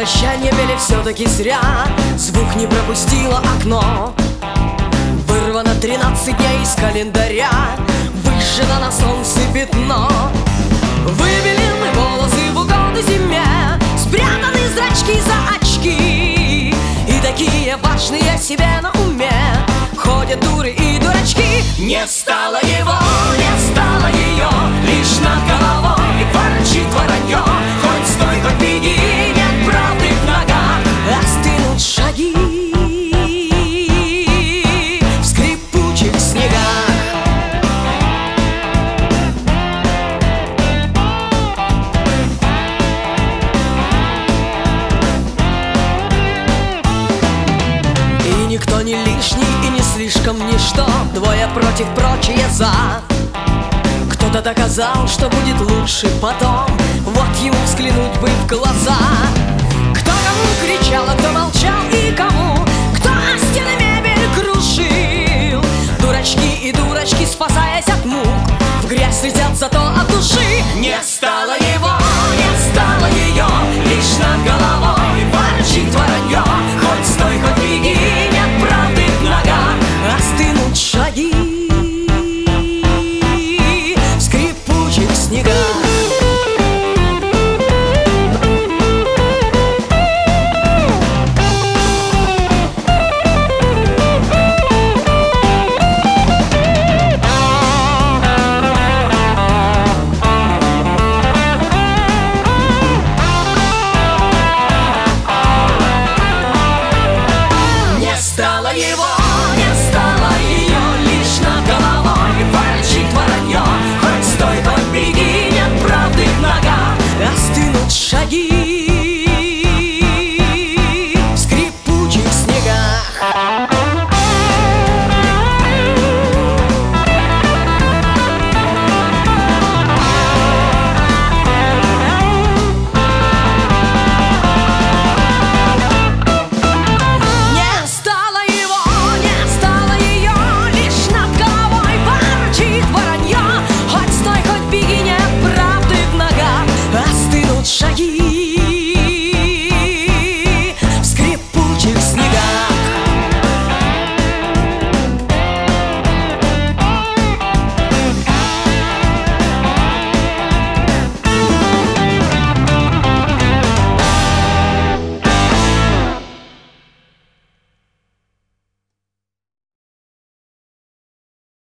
прощание пели все-таки зря. Звук не пропустило окно. Вырвано 13 дней из календаря. Выжжено на солнце пятно. Выбелены волосы в угоду зиме. Спрятаны зрачки за очки. И такие важные себе на уме ходят дуры и дурачки. Не стало его, не стало ее, лишь над головой ворчит воронье. Хоть стой, хоть беги, нет правды в ногах. Остынут шаги в скрипучих снегах. И никто не лишний и не слишком ничто. Двое против, прочие за. Кто-то доказал, что будет лучше потом. Вот ему взглянуть бы в глаза. Кто кому кричал, а кто молчал и кому